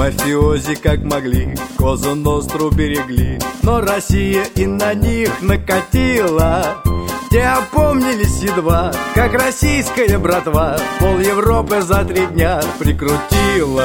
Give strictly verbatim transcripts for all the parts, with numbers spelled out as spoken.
Мафиози как могли Козу Ностру берегли, но Россия и на них накатила. Те опомнились едва, как российская братва пол Европы за три дня прикрутила.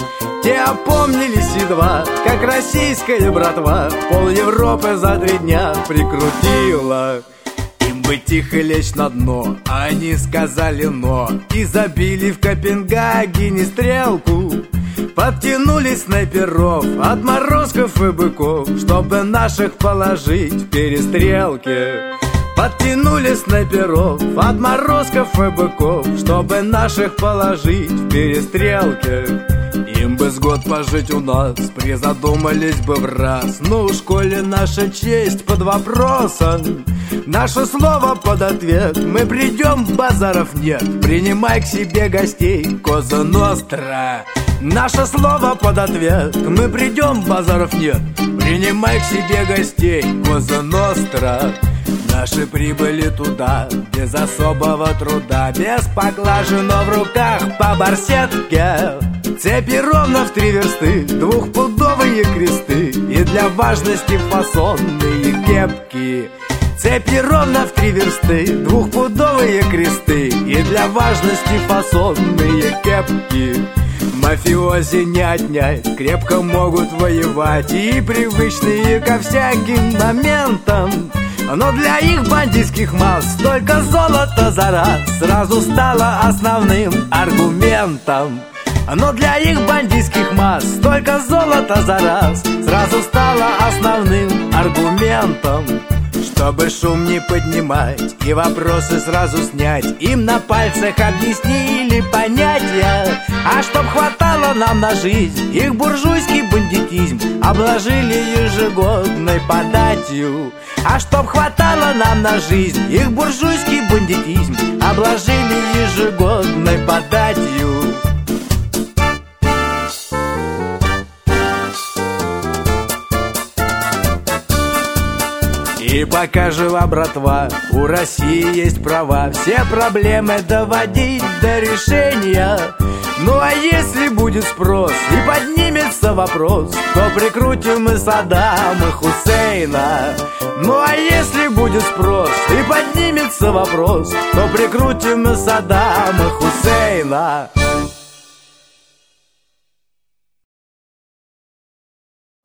Те опомнились едва, как российская братва пол Европы за три дня прикрутила. Им бы тихо лечь на дно, а они сказали «но» и забили в Копенгагене стрелку. Подтянулись снайперов, отморозков и быков, чтобы наших положить в перестрелке. Подтянули снайперов, отморозков и быков, чтобы наших положить в перестрелке. Им бы с год пожить у нас, призадумались бы в раз. Ну уж коли наша честь под вопросом, наше слово под ответ, мы придем, базаров нет. Принимай к себе гостей, Коза Ностра. Наше слово под ответ, мы придем, базаров нет. Принимай к себе гостей, Коза Ностра. Наши прибыли туда без особого труда, без поклажи, но в руках по барсетке. Цепи ровно в три версты, двухпудовые кресты и для важности фасонные кепки. Цепи ровно в три версты, двухпудовые кресты и для важности фасонные кепки. Мафиози не отнять, крепко могут воевать и привычные ко всяким моментам. Но для их бандитских масс только золото за раз сразу стало основным аргументом. Но для их бандитских масс только золото за раз сразу стало основным аргументом. Чтобы шум не поднимать и вопросы сразу снять, им на пальцах объяснили понятия. А чтоб хватало нам на жизнь, их буржуйский бандитизм обложили ежегодной податью. А чтоб хватало нам на жизнь, их буржуйский бандитизм обложили ежегодной податью. И пока жива братва, у России есть права все проблемы доводить до решения. Ну а если будет спрос и поднимется вопрос, то прикрутим мы Саддама Хусейна. Ну а если будет спрос и поднимется вопрос, то прикрутим мы Саддама Хусейна.